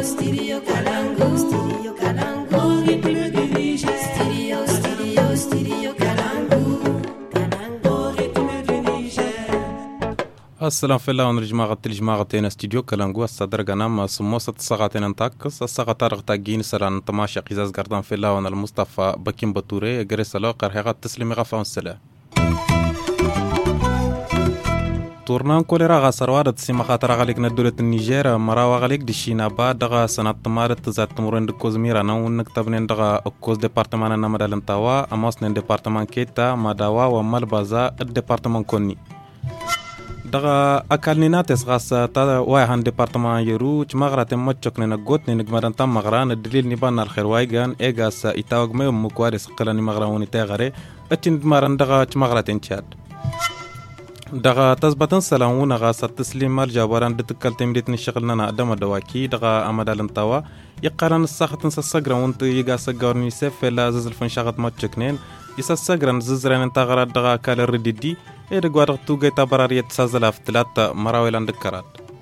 Studio Kalangu. Studio Kalangu. Rythme du Niger. Studio Kalangu. Kalangu. Rythme du Niger. السلام في الله ونرجع الجماعتين استديو كلانغو الصدر جنام سموسة الصغاتين انتاكس الصغاتار غتاجين سلان تماشى قزاز قردان في الله وانا المصطفى بكين بطوري جريس الله قرهغات تسليمي غفاون السلام تورنان كوليرا غاسر وارد سيما خاطر غاليك ندولة النيجير مراوا غاليك دشينا با دغا سنة تمارت تزاد تمرين دكوز ميرانا ونكتبنين دغا كوز ديبارتمان نمدال انتاوا اموسنين ديبارتمان كيتا مداوا ومال بازا الديبارتمان كوني دغا اكالنيناتس غاسا تا وايهان ديبارتمان يرو تمغرات مچوك نغوت نغمدان تام مغران الدليل نبان الخير وايغان ايغاس ايتاوغ مي مكوارس قلاني مغراوني تاغري اتين دمارن دغا تمغرات انشاد دغا تثبتن سلاون غاسا تسليم الجابران دتكل تمريت نشغلنا نادم دواكي دغا امدال انتوا يقرن الساختن سسغرون يغاس غورني سيف لا زل فنشغت مچكنين يسسغرن ززرن انت غرا دغا كال رديدي ايه دغوار توغي تبراريه تسازلاف تلات مراويلان دكرات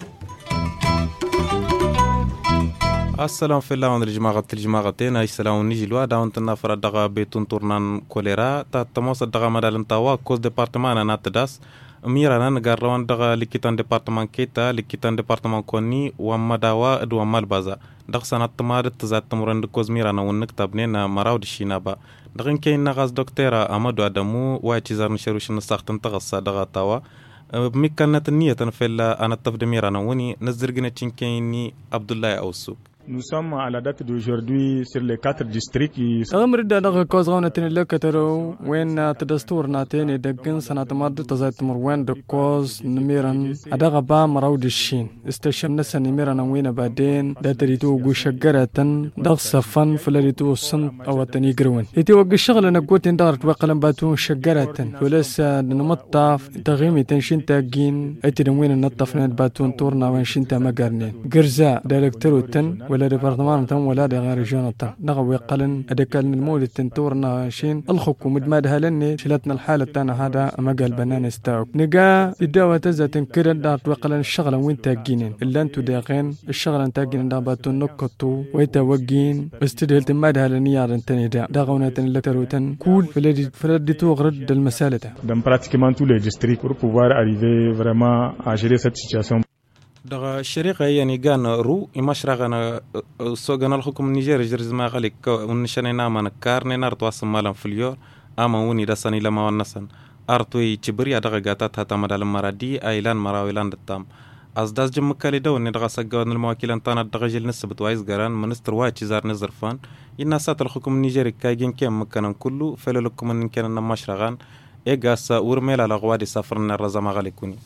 السلام في الله ونرجع الجماعتين اي سلام نيجي لوا داونت نفر دغا بيتون تورنان كوليرا تا تموس دغا مدال انتوا كوز ديبارتمان ناتداس ميرانا نغاروان دغا لكيتان ديبارتمان كيتا لكيتان ديبارتمان كوني ومداوا ادو مال بازا دغ سنه تمار تزات تمرند كوز ميرانا ونكتبنين مراود شينابا دغن كاين نغاز دكتوره امادو ادمو وايتشزار نشروش نسختن تغصا دغا تاوا ميكانت النيه تنفلا انا تفد ميرانا وني نزرغنا تشينكيني عبد الله اوسوك. Nous sommes à la date d'aujourd'hui sur les 4 districts qui أمر دغه كوز غونتين لكترو وين تدستور ناتين دغن سنه ماد تزايت وين دكوز نميرن ادغه با مراود الشين استشم نسن نميرن وين بعدين دتريتو غشغرتن دغ صفن فلريتو سن او تني جروين يتي وق الشغل انا قلت اندرت وقلم باتو شغرتن ولسه نمطاف تغيمي تنشين تاجين ايتي وين نطفنا باتون تورنا وين شنتا مقرنين غرزا دايركتوروتن ولا ديبارتمان تم ولا غير ريجونتن نغوي قلن ادكل المولد تنتورنا شين الخكو مدمادها لني شلتنا الحاله تاعنا هذا مقال بنان استاوك نقا الدواء تزت كرن دارت وقلن الشغله وين تاجين الا انتو داغين الشغله تاجين داباتو نكتو ويتوجين استدهل تمادها لنيار انتني دا غونتن لتروتن كول فلديتو غرد المساله dans pratiquement tous les districts pour pouvoir arriver vraiment à gérer cette situation. دغا الشريقة يعني كان رو يمشرغنا سوغنا الحكم النيجيري جرز ما غاليك ونشاني ناما كارني نار تواصل مالا فليور اما وني دساني لما ونسن ارتوي تشبريا دغا غاتات هتا مدال مرادي ايلان مراويلان التام ازداز جمكالي دو ني دغا سغون المواكيل تانا دغا جيل نسبت وايز غران منستر وايتشي زار نزرفان الناسات الحكم النيجيري كايجين كيم مكانن كله فللكم ان كان مشرغان ايغاس ورميلا لغوادي سافرنا الرزما غاليكوني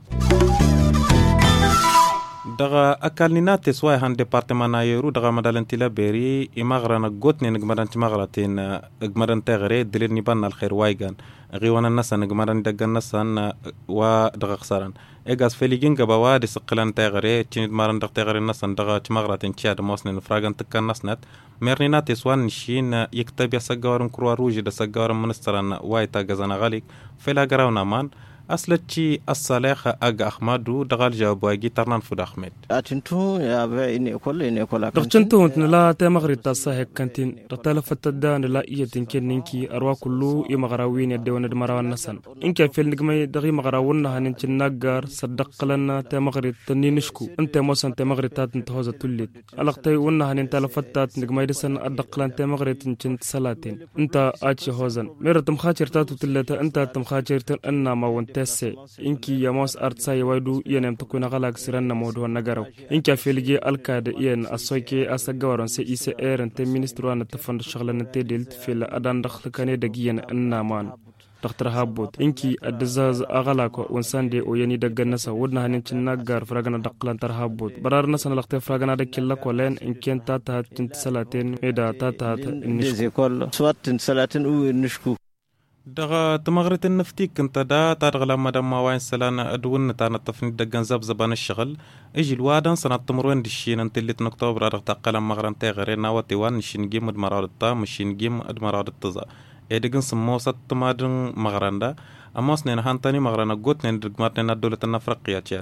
دغا اكالنينات سواي هان ديبارتمان يرو دغا مدالن تيلا بيري يمغرنا غوتني نغمدان تمغراتين غمدان تغري دليل نيبان الخير وايغان غيوانا الناس نغمدان دغا الناس و دغا خسران ايغاس فيليجين غباوا دي سقلان تغري تشيد مارن دغ تغري الناس دغا تمغراتين تشاد موسن فراغان تكن ناسنات ميرنينات سوان نشين يكتب يسغورن كروا روج د سغورن منستران وايتا غزانا غاليك فيلا غراونا مان أصلتي الصلاح أجا أحمدو دغال جوابي ترنان فود أحمد. أتنتو يا بيني كل. رجنتو لا تمغري تصحيح كنتين رتلفت الدان لا يتنكن إنكي أروى كلو يمغراوين يدون دمراوان نسن. إنك في النجمة دغي مغراونا هننشن نجار صدق لنا تمغري تنينشكو أنت موسن تمغري تات نتهوز تولد. ألقتي ونا هننتلفت تات نجمة دسن أدق لنا تمغري تنشن سلاتين. أنت أتش هوزن. مير تمخاطر تاتو تلتا أنت تمخاطر أننا ما ون تسي إنكي يموس أرتساي ويدو ينم تكون غلاق سرنا مودو النجارو إنك فيلجي الكاد ين أسويكي أسجارن سي إس إير أنت مينستروان تفند شغلة نتدلت في الأدان دخل كان دقيقة النامان دكتور هابوت إنكي الدزاز أغلاق ونساندي ويني دقنسا ودنا هننشن نجار فرقنا دقلان ترهابوت برارنا سنة لقتي فرقنا دكيلك ولين إن كان تاتا تنتسلاتين إذا تاتا النشكو سوات تنتسلاتين ونشكو دغا تمغرت النفتي كنت دا تارغلا مدام وين سلانا ادون تانا تفنيد دغن زبان الشغل اجي الوادن سنه تمرون دشين انت اللي اكتوبر رغ تقلم مغرن تغرينا وتوان شينجيم مدمرادتا مشينجيم ادمرادتزا ادغن سموسات تمادن مغرندا اموسنين هانتاني مغرنا غوتنين دغماتنا دولتنا افريقيا تشات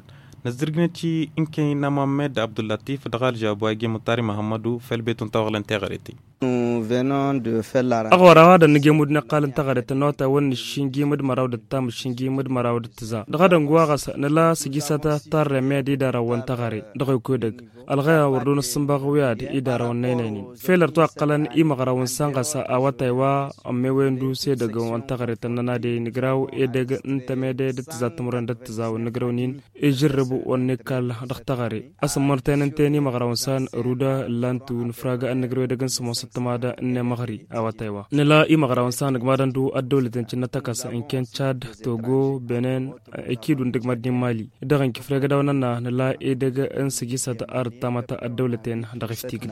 نزرقنتي إنكي محمد عبد اللطيف دغال جابواجي مطاري محمدو في البيت تغلن تغريتي أغوار هذا نجيمود نقال انتغرت النوتا ون الشينجي مد مراود التام الشينجي مد مراود التزا دغادا نغواغس نلا سجيساتا تار ميدي دارا وانتغري دغيو كودك الغاية وردون السنباغوياد إدارا ونينيني فيلر توقلن إيما غراون سانغسا أواتايوا أميويندو سيدغو وانتغرت النانادي نغراو إيدغ انتميدي دتزا تمران دتزا ونغراونين إجربو ونكال دختغري أسمرتين انتيني مغراون سان رودا لانتو نفراغا النغراو دغن سموس تمادا نمغري أواتايوا نلا إيما غراون سان غمادندو الدولة نتكاس إن كان تشاد توغو بنين أكيد ندغماد مالي دغن كفراغا داونانا نلا إيدغ انسجيساتا أرد تامتا الدولتين دغفتيك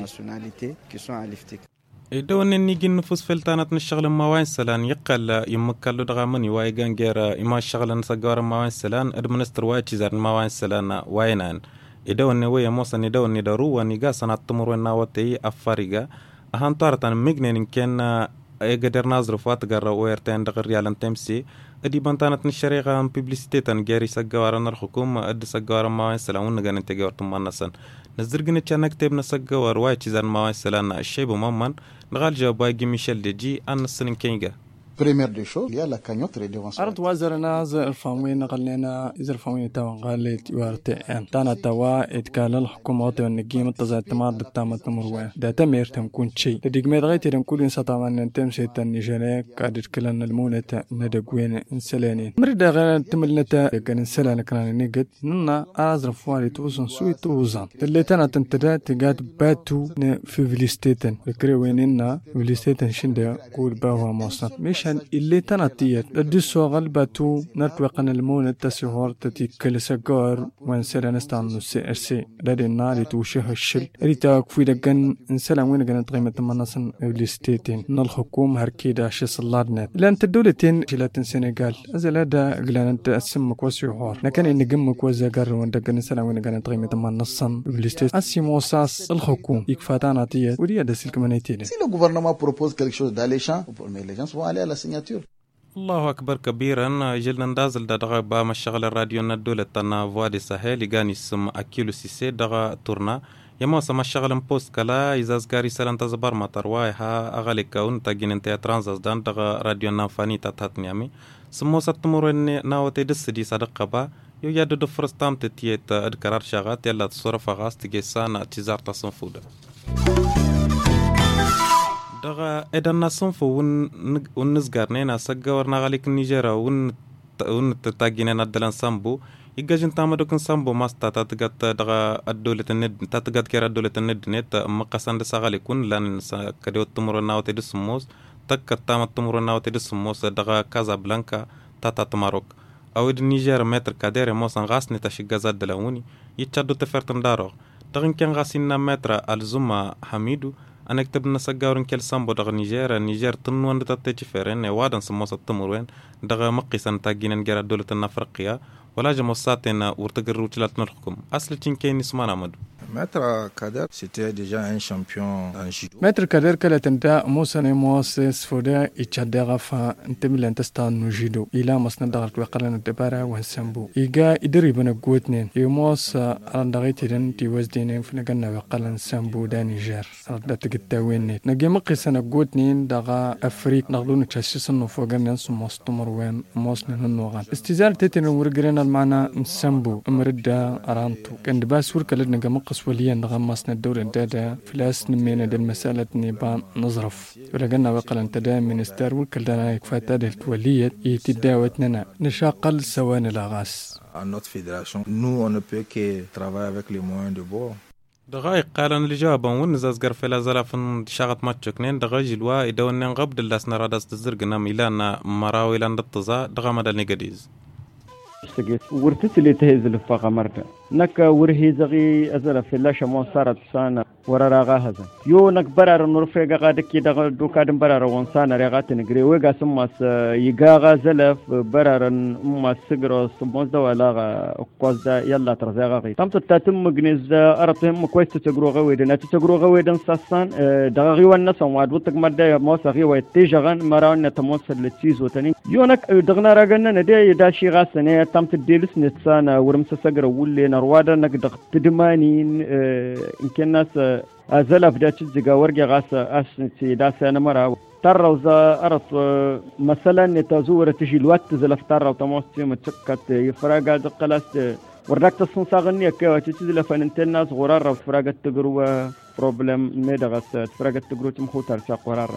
إدون نيجي نفوس فلتانات نشغل موان سلان يقل يمكلو دغامني وايغان غير إما شغل نسجار موان سلان أدمنستر وايتشيزار موان سلان واينان إدون نوية موسى إدون ندارو ونيجا سنة تمر وناوتي أفاريجا أهان طارتان مجنين كان قدر نازر فاتقر ويرتين دغ ريالان تمسي ادي بنتانت نشريغا بيبليسيتي تنجاري سجوارن الحكومة اد سجوار ما سلامون نغان انتجار تمنسن نزرغني تشانك تبنا سجوار واي تشيزان ما سلان الشيب ممن نغال جواباجي ميشيل ديجي ان السنين كينغا Première des choses, il y a la cagnotte rédévention. أرد وزرنا الفاموين قلنا إذا الفاموين توا قالت يوارتين تانا توا إتكال الحكومة والنجيم التزايد تمار دتامة تمروه ده تمير تمكون شيء تديك ما دغيت تمكون إنسان طبعا نتم سيد النيجيريا قادر كلنا المونة ندقوين إنسلانين مرد غير تملنا كان إنسلان كان نيجت ننا أزرف واري توزن سوي توزن اللي تنا تنتدا تجاد باتو في فيليستيتن فكريويننا فيليستيتن شندا قول باهوا مصنع مش اللي تناتيت الدسو غلبتو نتوقن المون التسهور تتي كل سجار وانسلا نستعمل سي سي لدي النار توشه الشل ريتا كفي دقن انسلا وين كانت قيمة مناصن اوليستيتين ان الحكومة هركيدا شي صلادنت لان الدولتين جلات السنغال ازل دا قلان انت اسمك وسيحور لكن ان قمك وزاقر وان دقن انسلا وين كانت قيمة مناصن اوليستيت اسي موساس الحكومة يكفاتانا تيت ودي هذا سلك منيتين. Si le gouvernement propose quelque chose d'alléchant, mais les gens vont aller à la signature. الله أكبر كبيرا جلنا ندازل دغا بام الشغل الراديو ندولة تنا فوادي ساحل يغاني سم أكيلو سيسي دغا تورنا يما سما الشغل بوست كلا إزاز غاري سلان تزبار مطرواي ها أغالي كون تاقين انتيا ترانزاز دان دغا راديو نافاني تاتنيامي سمو ستمور ناوتي دس دي صدق با يو يادو دو فرستام تتيت أدكرار شغات يلا تصرف غاز تجيسان تزار تصنفودا دغا إذا نصنف ونزجرنا سجورنا غاليك النيجيرا تتاجينا ندلن سامبو يجاجن تامدوكن سامبو ماستا تتجت دغا الدولة الند تتجت كير الدولة الند نت مقصان دساغاليكون لان كديو تمرنا وتدسموس تك تام تمرنا وتدسموس دغا كازابلانكا تاتا تماروك أو النيجر متر كادير موسان غاس نتاشجازات دلاوني يتشدو تفرتن دارو دغن كان غاسينا متر الزما حميدو أنا كتبنا سجارن كل سامبو دغ نيجر تنوان دتاتي فيرن وادن سموس التمرين دغ مقيسن تاجين نجرا دولة الأفريقيا ولا جموساتنا ورتقر روتلات نرحكم أصل تنكين نسمعنا مدو. Maître Kader, c'était déjà un champion en judo. Maître Kader كلا تنتا موسى نموسس فودا يتشدغ فا انتمي لانتستان نجيدو إلى مصنع دغت وقلنا الدبارة وهنسمبو إيجا إدري بنا قوتنين يموس رندغيتين تيوزدين فنقلنا وقلنا سامبو دا نيجر ردت قتاوين نجي مقيسنا قوتنين دغا أفريق نغلون تشاسيس النفوقنا نسموس تمروين موسنا ننوغان استزار تيتين ورقرنا المعنى نسمبو امردا أرانتو كان دباس وركلنا نجي مقص وليا نغمسنا الدور الدادا فلاس نمينا دي المسألة نيبان نظرف ولقنا وقلا انتدا منستار وكلنا يكفات هذه الولية يتداوتنا نشاقل سوان الأغاس. À notre fédération, nous on ne peut que travailler avec les moyens de bord. دغاي قالن الإجابة ونزاز قرفة لا زلافن شغط ماتشكنين دغاي جلوا إدوان نغبد اللاسنا رادس تزرقنا ميلانا مراوي لان دطزا دغا مدى النقديز ورتت اللي تهز الفاقة مرة نك ورهي زغي أزل في الله شمون صارت سانا ورا غاهزا يو نكبر نرفع قادك يدا دو كادم برا وانسان رغات نجري ويغا سماس يغا زلف برا ما سجرو سموز دا ولا قوز دا يلا ترزاغي تم تتم جنز ارتهم كويس تجرو غوي دنا تجرو غوي دن ساسان دغي والناس واد وتك مدا موسى غي وتيجغن مراون تموس لتشيز وتني يونك دغنا راغنا ندي داشي غاسنه تم تديلس نتسان ورمس سجر ولي نروادا نك دغ تدمانين ان كان زلف دا تجيغا ورغي غاس اسنتي داس انا مرا تروزا ارط مثلا نتزور تجي الوقت زلف ترى وتموستي متشكت يفراغا دقلاس وردك تصنصاغني كيواتي تزلف انتنا صغرار فراغا تجرو بروبلم ميدغاس فراغا تجرو تمخوتر شاقرار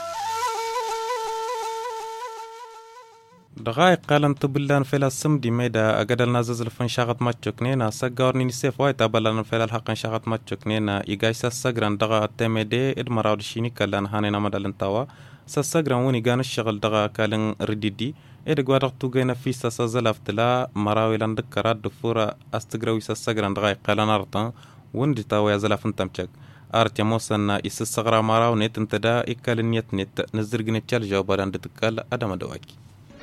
دقائق قالن تبلان فيلا السمدي ميدا أقدر نازل فنشاغت ماتشوكنينا سجارني نسيف وايت أبلان فيلا الحق نشاغت ماتشوكنينا يجايس السجران دقا التمدي إدمراو دشيني كلان هانينا مدلن توا سجران وني جان الشغل دقا كالن رديدي إدقوا دقتو جينا في سزلف تلا مراوي لندكرات دفورة استجروي سجران دقائق قالن أرطان وندي توا يزلف انتمشك أرتيا موسنا إس الصغرى مراو نت انتدا إكال نيت نت نزرقني تشال جوابان دتكال أدم دواكي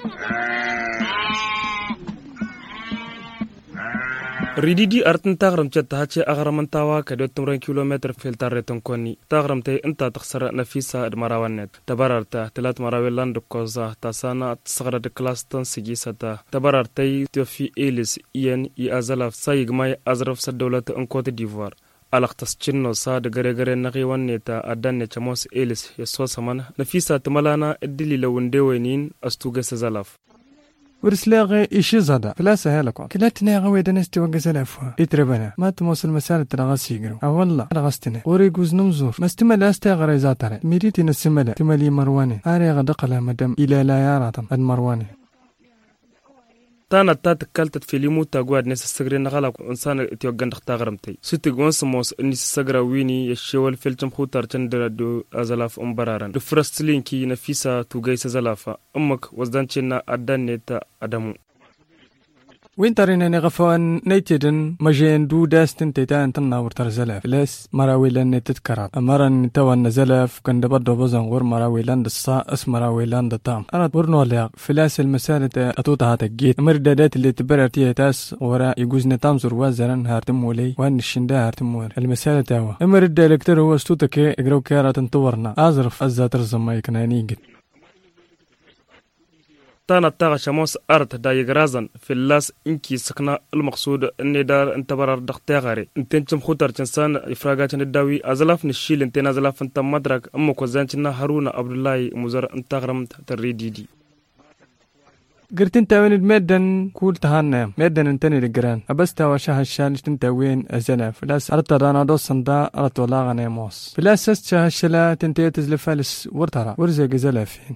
ريدي أرتن تغرم تهاتي أغرم تاوا كدوت 8 كيلومتر في التاريتون كوني تغرم تي أنت تخسر نفيسة المراوانات تبررت 3 مراويلان دكوزا تاسانا تصغر دكلاستن سجيسة تبررتي توفي إيليس إين يأزلاف سايغماي أزرف سدولة أنكوت ديفوار ألقتص تشنو صاد غرغر نغيوان نيتا أدان نتشموس إيليس يسوى سمان نفيسة تملانا الدلي لوندوينين أستوغة سزلاف ورسلاغي إيشي زادا فلا سهلكو كلاتنا غوي دنستي وقزلافها إتربنا ما تموس المسالة تلغاس يقرو والله رغستنا وريقوز نمزور ما استمال أستغري زاتري ميريتي نسمالة تمالي مرواني آري غدقلا مدام إلى لا ياراتا المرواني تانا تكلت في ليمو تاغواد نس السغرين نغلا انسان اتيوغان تغرمتي ستي غونسموس نس السغرا ويني يشول فيلتم خوتر تندو ازلاف امبراران دو فرستلينكي نفيسا توغيس زلافا امك وزدانچنا ادانيتا ادمو وينترين نغفوان نيتدن مجين دو داستن تيتان تناور ترزلاف لاس مراويلان تتكرر امرن توان نزلاف كان دبدو بزن غور مراويلان دصا اس مراويلان دتام انا ورنو لا فلاس المساله اتوتها تجيت مردادات اللي تبررتي تاس ورا يجوز نتامزر وازرن هارتم ولي وان الشندا هارتم ور المساله تاوا امرد الكتر هو استوتك اجرو كيرا تنتورنا ازرف ازاتر زماي كنانيج تانا تاغ شموس أرت دايغرازن في اللاس إنكي سكنا المقصود إني دار انتبرر دختاغري انتنشم خوتر تنسان إفراغات الداوي أزلاف نشيل انتين أزلاف انت مدرك أمك وزانتنا هارون عبد الله مزار انتغرمت تريديدي قرت انت وين الميدن كول تهانا ميدن انتني لقران أبستا وشاه الشالش انت وين أزلاف فلاس أرت دانا دوسن دا أرت ولا غنيموس فلاس شاه الشلا تنتي تزلفالس ورترا ورزق زلافين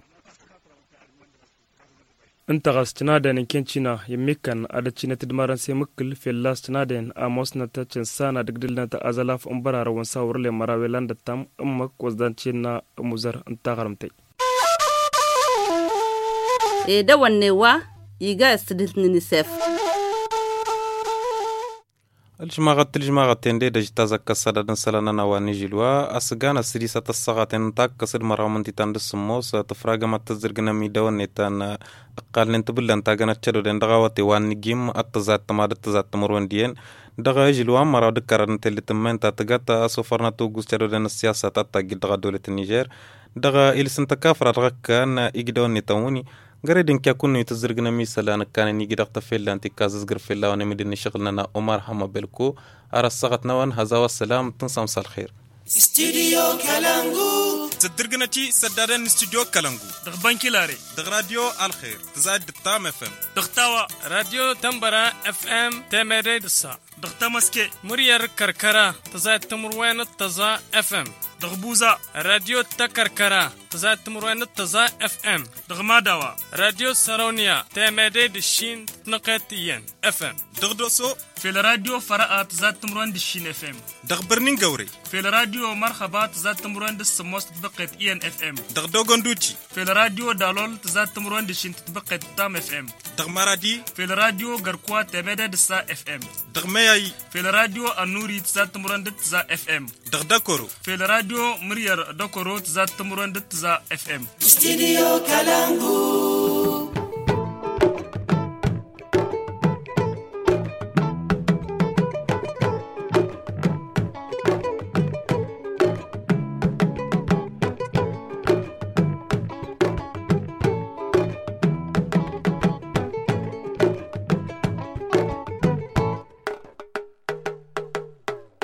انت غاستنادن ان كنتشنا يمكن ادتشنا تدمرن سيمكل في اللاستنادن اموسنا تشنسانا دغدلنا ازلاف امبرار ونساور لي مراويلان دتام امك وزدانشنا مزر انت غرمتي دونوا يغا استدلتني نسف الجماعة تندي دجتازك سادة سلنا نواني جلوا أسجانا سريسة الصغاتين تاك كسر مراومن تيتان دسموس تفراغ ما تزرقنا ميدون نتان قال ننتبلن تاغنا تشدو دين دغاوتي وان جيم التزات تماد التزات تمرون دين دغا جلوا مرا دكرن تلي تمن تاتغاتا سوفرنا توغوس تشدو دين السياسة تاتاقي دغا دولة النيجر دغا إلسن تكافر رغكان إجدون نتاوني غريدين كيكون يتزرقنا ميسالا كان نيجي دغتا فيلا انتي كازز غرفيلا ونمدين شغلنا عمر حما بلكو ارى الصغت نوان هذا والسلام تنسى مساء الخير استوديو كالانغو تدرقنا تي سدادن استوديو كالانغو دغ بانكي لاري دغ راديو الخير تزاد التام اف ام دغ تاوا راديو تنبرا اف ام تمري دسا دغ تمسكي مرير كركرا تزاد تمروين التزا اف ام دغ بوزا راديو تكركرا تزاد تمروين التزا اف ام دغ ماداوا راديو سارونيا تمري دشين نقطيين اف ام دغ دوسو في الراديو فرقة تزاد تمرون دشين اف ام دغ برنين قوري في الراديو مرحبا تزاد تمرون دس موست تطبقت اي ان اف ام دغ دوغون دوتي في الراديو دالول تزاد تمرون دشين تطبقت تام اف ام دغ مرادي في الراديو غركوا تبدا دسا اف ام دغ مياي في الراديو النوري تزاد تمرون دتزا اف ام دغ دكورو في الراديو مرير دكورو تزاد تمرون دتزا اف ام استديو كالانغو